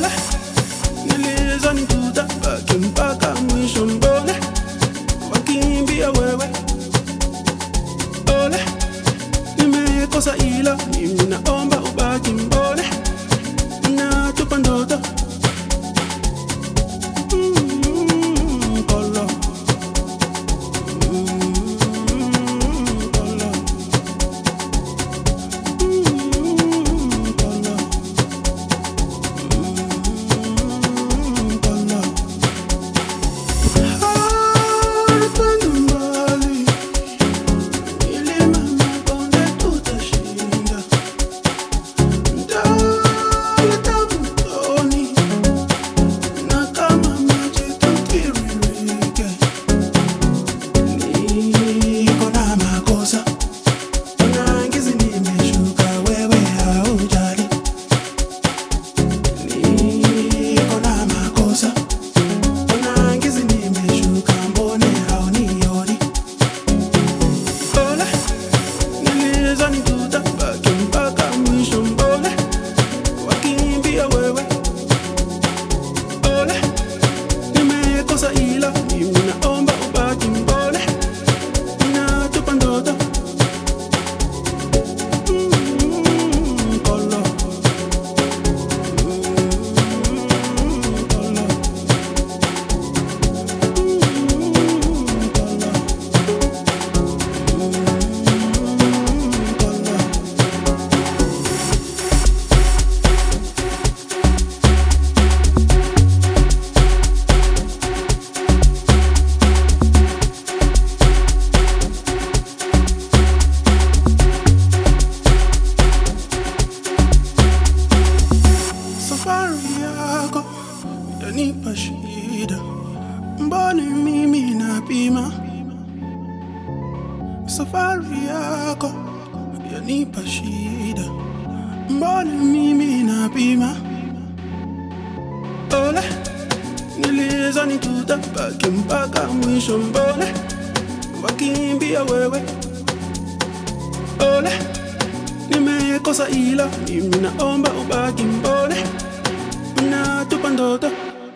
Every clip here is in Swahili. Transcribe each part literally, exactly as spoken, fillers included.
nilizani tutabaki mpaka mwisho, mbona wakimbia wewe? Ole, nimekosa ila mimi naomba ubaki, mbona natupa ndoto. Mm, kolo. Mm, kolo. Mm, kolo. Mm, kolo. Hatuendi mbali, milima mabonde tutashinda. Ndaleta mtoni na kama maji tutiririke. Niko na makosa, unaangizi nimeshuka, wewe haujali. Niko na makosa, unaangizi nimeshuka, mbona haunioni? Ole, nilizani tutabaki mpaka mwisho, mbona wakimbia wewe? Ole, nimekosa ila mimi naomba ubaki, mbona natupa ndoto. Mm, kolo. Mm, kolo. Mm, kolo. Mm, kolo. Safari yako yanipa shida, mbona mimi napima? Safari yako yanipa shida, mbona mimi napima? Ole, nilizani tutabaki mpaka mwisho, mbona wakimbia wewe? Ole, nimekosa ila mimi naomba ubaki, mbona natupa ndoto.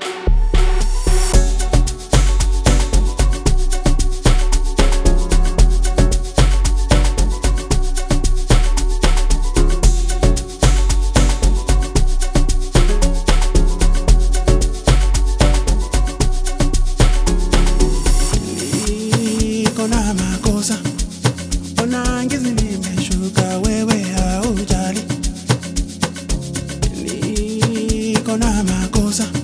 Niko na makosa, unaangizi nimeshuka, wewe haujali. Niko na makosa,